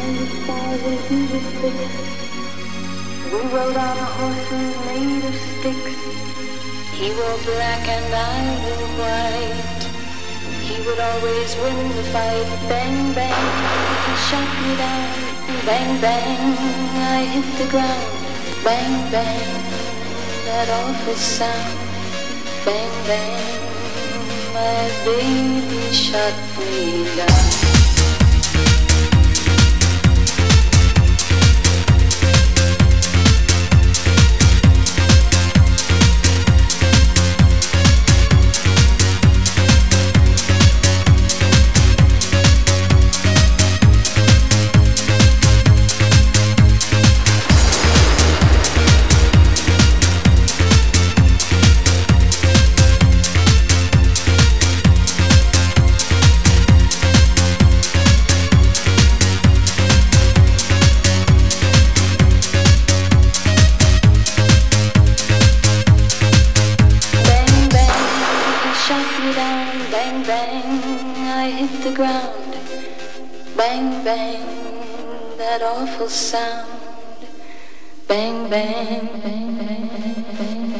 We rode on horses made of sticks. He wore black and I wore white. He would always win the fight. Bang, bang, he shot me down. Bang, bang, I hit the ground. Bang, bang, that awful sound. Bang, bang, my baby shot me down. That awful sound. Bang, bang, bang, bang, bang, bang,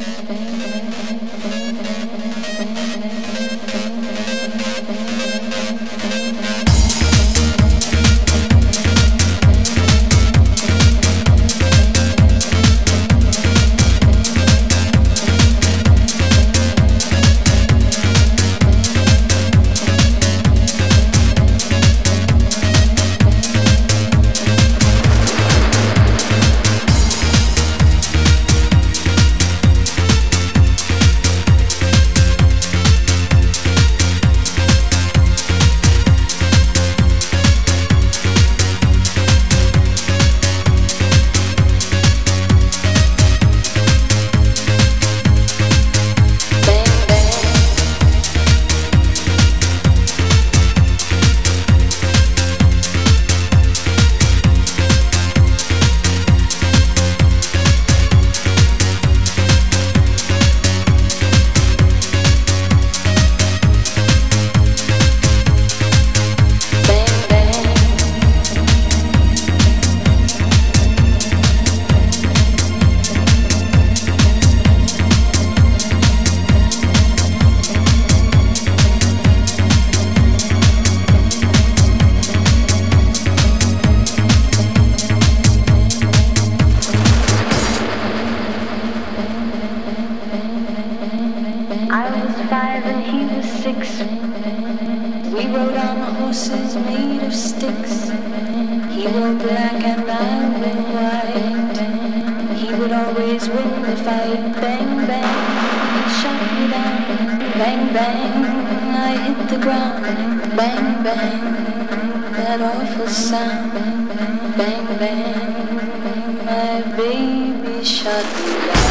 that awful sound. Bang, bang, my baby shot me down.